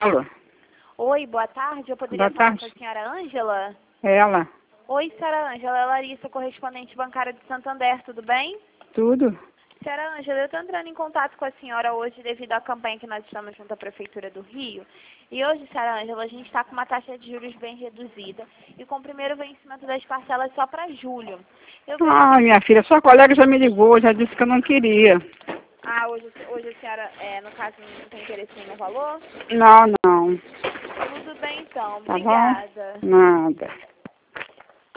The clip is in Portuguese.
Alô? Oi, boa tarde. Eu poderia Boa falar tarde. com a senhora Ângela? Ela? Oi, senhora Ângela. É Larissa, correspondente bancária de Santander. Tudo bem? Tudo? Senhora Ângela, eu estou entrando em contato com a senhora hoje devido à campanha que nós estamos junto à Prefeitura do Rio. E hoje, senhora Ângela, a gente está com uma taxa de juros bem reduzida e com o primeiro vencimento das parcelas só para julho. Eu vejo... Ah, minha filha, sua colega já me ligou, já disse que eu não queria. Ah, hoje a senhora, no caso, não tem interesse no valor? Não, não. Tudo bem, então. Tá bom? Obrigada. Nada.